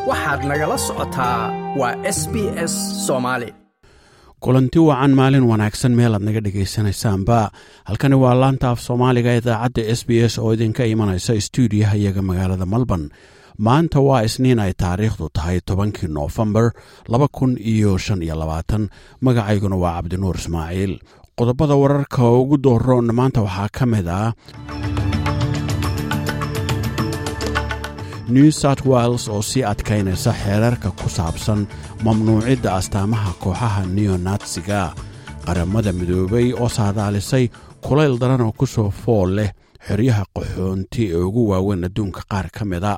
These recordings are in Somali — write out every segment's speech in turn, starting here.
waxaad nagala socotaa waa SBS Soomaali. kulanti wacan maalin wanaagsan meel aad naga dhegaysanaysaanba halkani waa laanta af Soomaaliga idaacadda SBS oo idinka imanaysa stuudiyaha iyaga magaalada Melbourne. maanta waa isniin ay taariikhdu tahay 10 November 2025. magacayguna waa Cabdinuur Ismaaciil. qodobada wararka ugu dooroon maanta waxaa ka mid ah New South Wales oo sii adkaynaysa xeerarka ku saabsan mamnuucidda astaamaha kooxaha neo-Naziga. qaramada midoobay oo saadaalisay kulayl daran oo ku soo fool leh xeryaha qaxoonti ee ugu waaweyn adduunka qaar ka mida.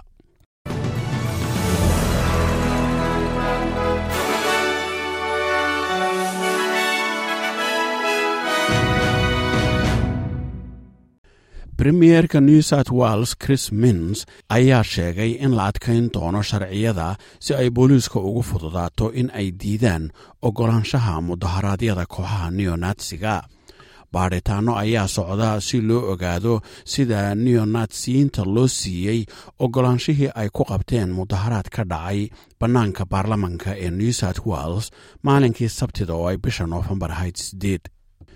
Premierka New South Wales Chris Minns ayaa sheegay in la adkayn doono sharciyada si ay booliiska ugu fududaato in ay diidaan ogolaanshaha mudaharaadyada kooxaha neo-Naziga. baadhitaano ayaa socda si loo ogaado sida neo-Naziyiinta loo siiyey ogolaanshihii ay ku qabteen mudaharaad ka dhacay bannaanka baarlamanka ee New South Wales maalinkii Sabtida oo ay bisha Noofembar ahayd 8.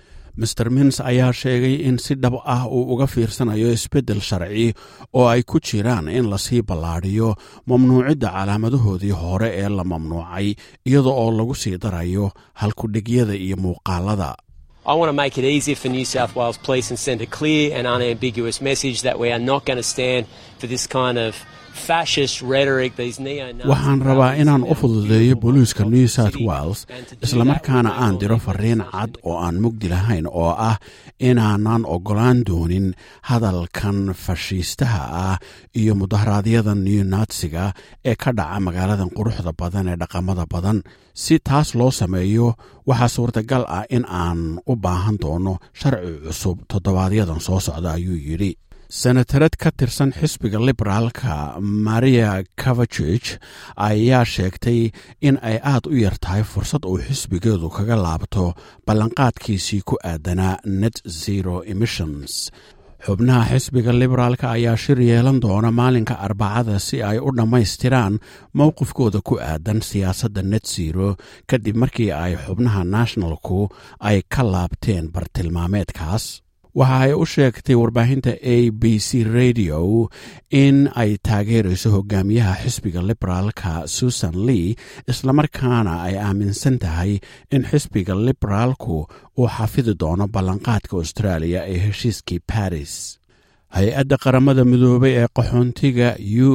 Mr. Minns ayaa sheegay in si dhab ah uu uga fiirsanayo isbeddel sharci oo ay ku jiraan in lasii ballaadhiyo mamnuucidda calaamadahoodii hore ee la mamnuucay iyada oo lagu sii darayo halkudhigyada iyo muuqaalada. I want to make it easier for New South Wales Police and send a clear and unambiguous message that we are not going to stand for this kind of fascist rhetoric, these neo-Nazis. waxaan rabaa inaan u fududeeyo booliiska New South Wales isla markaana aan diro fariin cad oo aan mugdi lahayn oo ah inaanan ogolaan doonin hadalkan fashiistaha ah iyo mudaharaadyada neo-Naziga ee ka dhaca magaaladan quruxda badan ee dhaqamada badan. si taas loo sameeyo waxaa suurtagal ah in aan u baahan doono sharci cusub toddobaadyada soo socda ayuu yidhi. senatarad ka tirsan xisbiga liberaalka Maria Kavachich ayaa sheegtay in ay aad u yar tahay fursad uu xisbigeedu kaga laabto ballanqaadkiisii ku aadanaa net zero emissions. xubnaha xisbiga liberaalka ayaa shir yeelan doona maalinka Arbacada si ay u dhammaystiraan mowqifkooda ku aadan siyaasadda net zero kadib markii ay xubnaha nationalku ay ka laabteen bartilmaameedkaas. waxa ay u sheegtay warbaahinta ABC Radio in ay taageerayso hogaamiyaha xisbiga liberaalka Susan Lee islamarkaana ay aaminsan tahay in xisbiga liberaalku uu xafidi doono ballanqaadka Australia ee heshiiskii Paris. hay-adda qaramada midoobay ee qaxoontiga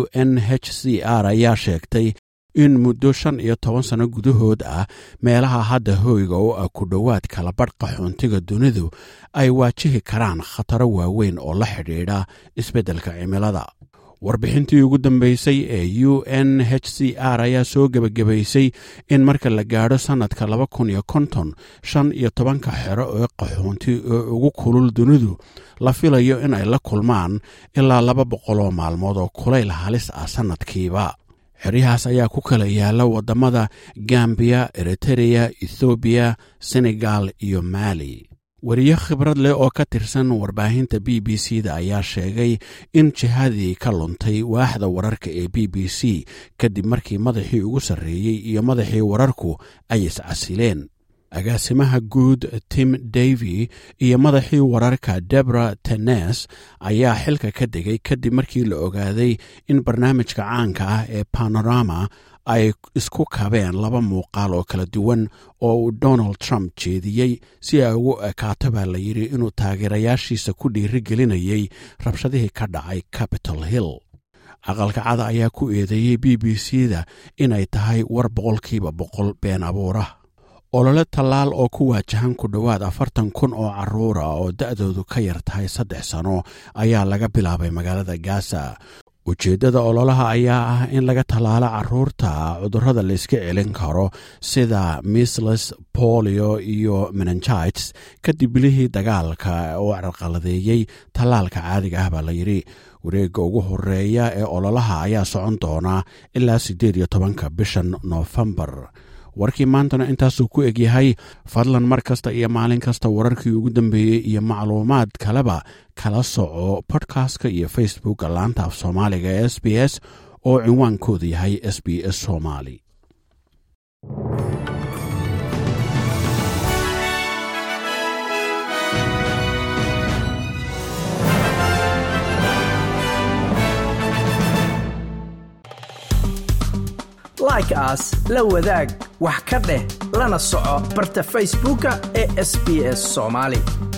UNHCR ayaa sheegtay in muddo 15 sano gudahood ah meelaha hadda hoyga oo ah ku dhowaad kala badh qaxoontiga dunidu ay waajihi karaan khataro waaweyn oo la xidhiidha isbeddelka cimilada. warbixintii ugu dambaysay ee UNHCR ayaa soo gebagabaysay in marka la gaadho sannadka 2050 15 xero oo qaxoonti oo ugu kulul dunidu la filayo in ay la kulmaan ilaa 200 maalmood oo kulayl halis ah sannadkiiba. xeryahaas ayaa ku kala yaala waddamada Gambia, Eritrea, Ethiopia, Senegal iyo Mali. wariye khibrad leh oo ka tirsan warbaahinta BBC-da ayaa sheegay in jihadii ka luntay waaxda wararka ee BBC kadib markii madaxii ugu sarreeyey iyo madaxii wararku ay iscasileen. agaasimaha guud Tim Davey iyo madaxii wararka Deborah Tennes ayaa xilka ka degay kadib markii la ogaaday in barnaamijka caanka ah ee Panorama ay isku kabeen laba muuqaal oo kala duwan oo uu Donald Trump jeediyey si ay ugu ekaato baa la yidhi inuu taageerayaashiisa ku dhiirigelinayay rabshadihii ka dhacay Capitol Hill. aqalka cada ayaa ku eedeeyey BBC-da inay tahay war 100% been abuurah. olole tallaal oo ku waajahan ku dhowaad 40,000 oo carruura oo da'doodu ka yar tahay 3 sano ayaa laga bilaabay magaalada Gaza. ujeeddada ololaha ayaa ah in laga tallaalo carruurta cudurrada la iska celin karo sida measles, polio iyo meningitis kadib bilihii dagaalka oo carqaladeeyey tallaalka caadiga ah baa la yidhi. wareegga ugu horreeya ee ololaha ayaa socon doona ilaa 18 bishan Noofembar. warkii maantana intaasuu ku egyahay. fadlan mar kasta iyo maalin kasta wararkii ugu dambeeyey iyo macluumaad kaleba kala soco podcastka iyo facebookka laanta af Soomaaliga ee SBS oo cinwaankoodu yahay SBS Somali. like us la wadaag wax ka dheh lana soco barta Facebooka ee SBS Somali.